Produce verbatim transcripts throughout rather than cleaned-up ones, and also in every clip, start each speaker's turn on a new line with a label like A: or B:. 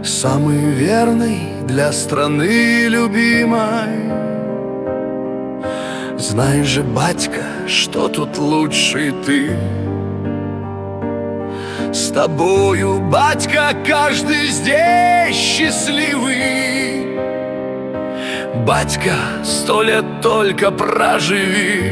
A: самый верный для страны любимой. Знаешь же, батька, что тут лучше ты. С тобою, батька, каждый здесь счастливый. Батька, сто лет только проживи.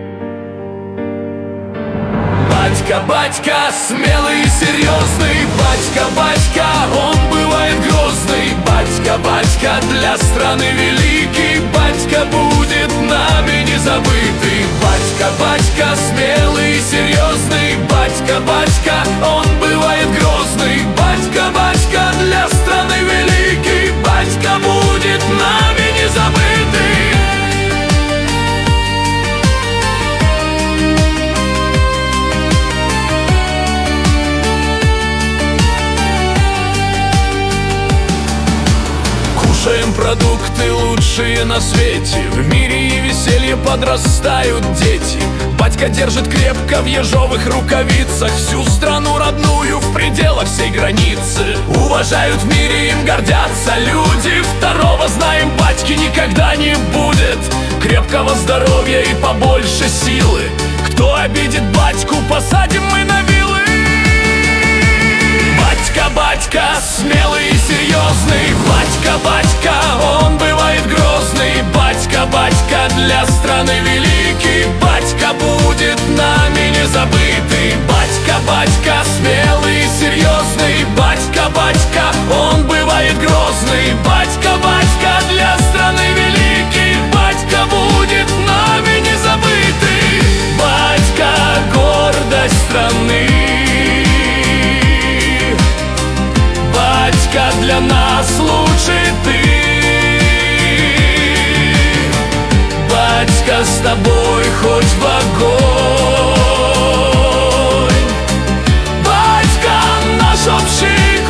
A: Батька, батька, смелый и серьезный. Батька, батька, он бывает грозный. Батька, батька, для страны великий. Батька будет нами не забытый. Батька, батька, смелый и серьезный. Батька, батька, он бывает грозный. Батька, батька, для страны великий. Батька будет нами не забытый. Кушаем продукты лучшие на свете. В мире и веселье подрастают дети. Батька держит крепко в ежовых рукавицах всю страну родную в пределах всей границы. Уважают в мире, им гордятся люди. Второго, знаем, батьки никогда не будет. Крепкого здоровья и побольше силы. Кто обидит батьку, посадим мы на вилы. Батька, батька, смелый и серьезный. Батька, батька, он бывает грозный. Батька, батька, для страны великий. Батька будет нами не забытый. Батька, батька, смелый и серьезный. Батька, батька, он бывает грозный. Батька, батька, для страны великий. Батька будет нами не забытый. Батька, гордость страны. Батька, для нас лучше ты. Батька, с тобой хоть в огонь. Батька, наш общий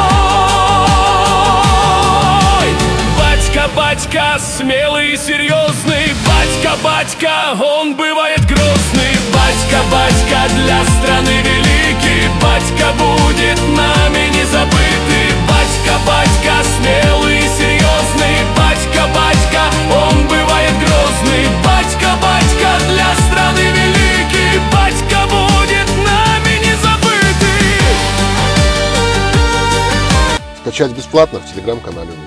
A: крутой. Батька, батька, смелый и серьезный. Батька, батька, он бывает грозный. Батька, батька, для страны великий. Батька будет нами не забытый. Батька, батька, смелый и серьезный. Батька, батька, он бывает грозный. Батька, батька, для страны великий. Батька будет нами не забытый.
B: Скачать бесплатно в телеграм-канале.